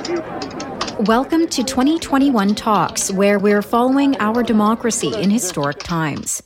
Welcome to 2021 Talks, where we're following our democracy in historic times.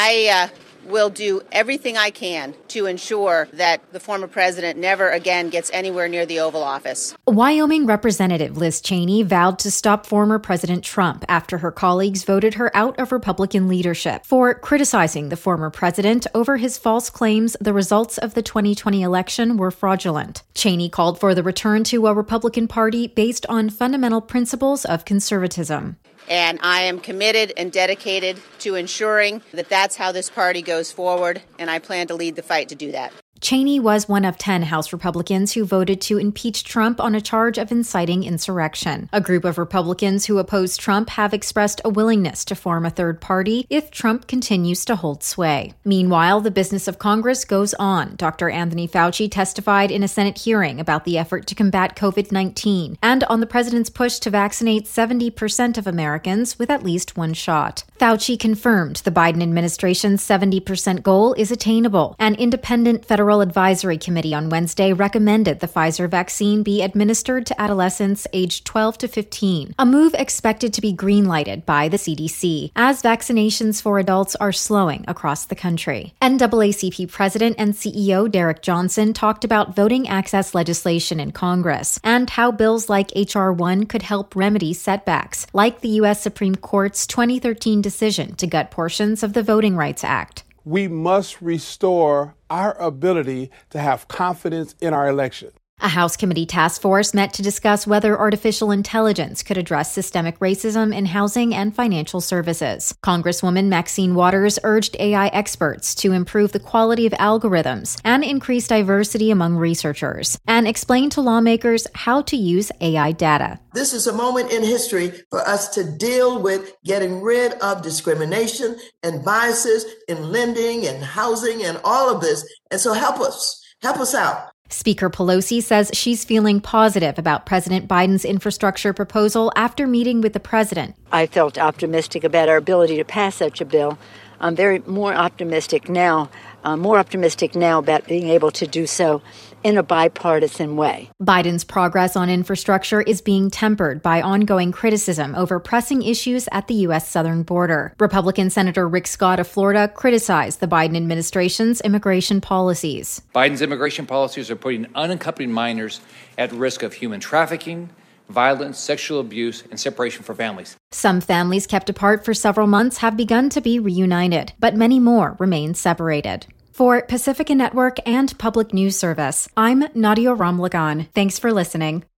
I will do everything I can to ensure that the former president never again gets anywhere near the Oval Office. Wyoming Representative Liz Cheney vowed to stop former President Trump after her colleagues voted her out of Republican leadership for criticizing the former president over his false claims the results of the 2020 election were fraudulent. Cheney called for the return to a Republican Party based on fundamental principles of conservatism. And I am committed and dedicated to ensuring that that's how this party goes forward, and I plan to lead the fight to do that. Cheney was one of 10 House Republicans who voted to impeach Trump on a charge of inciting insurrection. A group of Republicans who oppose Trump have expressed a willingness to form a third party if Trump continues to hold sway. Meanwhile, the business of Congress goes on. Dr. Anthony Fauci testified in a Senate hearing about the effort to combat COVID-19 and on the president's push to vaccinate 70% of Americans with at least one shot. Fauci confirmed the Biden administration's 70% goal is attainable. An independent Federal Advisory Committee on Wednesday recommended the Pfizer vaccine be administered to adolescents aged 12 to 15, a move expected to be green-lighted by the CDC, as vaccinations for adults are slowing across the country. NAACP President and CEO Derek Johnson talked about voting access legislation in Congress and how bills like H.R. 1 could help remedy setbacks, like the U.S. Supreme Court's 2013 decision to gut portions of the Voting Rights Act. We must restore our ability to have confidence in our election. A House committee task force met to discuss whether artificial intelligence could address systemic racism in housing and financial services. Congresswoman Maxine Waters urged AI experts to improve the quality of algorithms and increase diversity among researchers, and explain to lawmakers how to use AI data. This is a moment in history for us to deal with getting rid of discrimination and biases in lending and housing and all of this. And so help us out. Speaker Pelosi says she's feeling positive about President Biden's infrastructure proposal after meeting with the president. I felt optimistic about our ability to pass such a bill. I'm more optimistic now about being able to do so in a bipartisan way. Biden's progress on infrastructure is being tempered by ongoing criticism over pressing issues at the U.S. southern border. Republican Senator Rick Scott of Florida criticized the Biden administration's immigration policies. Biden's immigration policies are putting unaccompanied minors at risk of human trafficking, violence, sexual abuse, and separation from families. Some families kept apart for several months have begun to be reunited, but many more remain separated. For Pacifica Network and Public News Service, I'm Nadia Ramlagan. Thanks for listening.